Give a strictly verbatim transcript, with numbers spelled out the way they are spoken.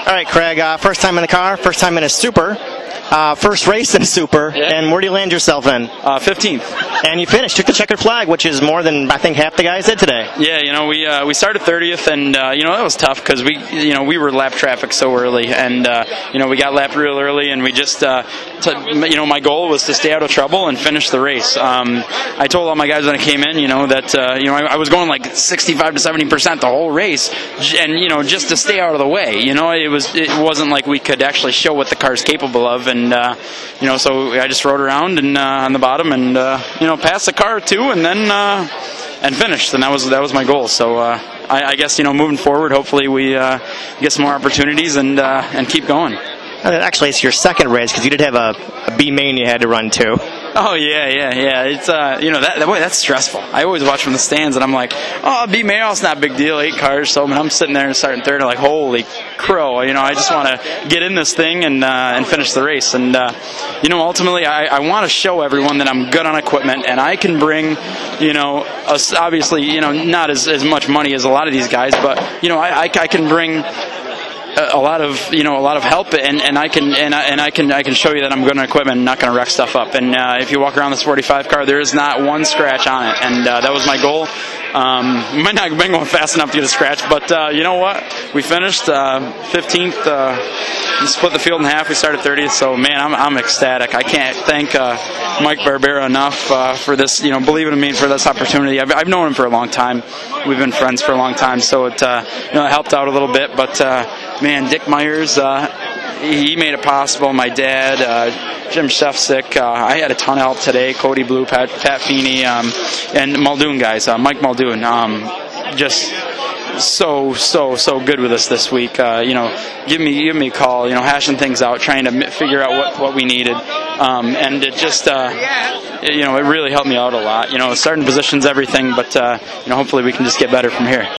All right, Craig, uh, first time in the car, first time in a super, uh, first race in a super, Yeah. and where do you land yourself in? Uh, fifteenth. And you finished, took the checkered flag, which is more than I think half the guys did today. Yeah, you know, we uh, we started thirtieth, and uh, you know that was tough because we you know we were lap traffic so early, and uh, you know we got lapped real early, and we just uh, t- you know my goal was to stay out of trouble and finish the race. Um, I told all my guys when I came in, you know that uh, you know I, I was going like sixty-five to seventy percent the whole race, and you know just to stay out of the way. You know it was it wasn't like we could actually show what the car's capable of, and uh, you know so I just rode around and uh, on the bottom and uh, you know passed the car too, and then uh, and finished, and that was that was my goal. So uh, I, I guess you know moving forward, hopefully we uh, get some more opportunities and uh, and keep going. Actually, it's your second race because you did have a, a B main you had to run too. Oh yeah, yeah, yeah. It's uh, you know that, that boy, that's stressful. I always watch from the stands, and I'm like, oh, B main, it's not a big deal, eight cars. So I mean, I'm sitting there and starting third, and like, holy crow, you know, I just want to get in this thing and uh, and finish the race. And uh, you know, ultimately, I, I want to show everyone that I'm good on equipment, and I can bring, you know, us, obviously, you know, not as as much money as a lot of these guys, but you know, I I, I can bring a lot of you know a lot of help, and, and I can and I, and I can I can show you that I'm good on equipment and not going to wreck stuff up. And uh, if you walk around this forty-five car, there is not one scratch on it, and uh, that was my goal. Um, might not have been going fast enough to get a scratch, but uh, you know what? We finished uh, fifteenth. Uh, we split the field in half. We started thirtieth. So man, I'm I'm ecstatic. I can't thank uh, Mike Barbera enough uh, for this. You know, believing in me for this opportunity. I've, I've known him for a long time. We've been friends for a long time, so it uh, you know it helped out a little bit, but. Uh, Man, Dick Myers, uh, he made it possible. My dad, uh, Jim Shefsick, uh, I had a ton of help today. Cody Blue, Pat, Pat Feeney, um, and Muldoon guys, uh, Mike Muldoon. Um, just so, so, so good with us this week. Uh, you know, give me, give me a call. You know, hashing things out, trying to figure out what, what we needed, um, and it just, uh, you know, it really helped me out a lot. You know, starting positions, everything, but uh, you know, hopefully we can just get better from here.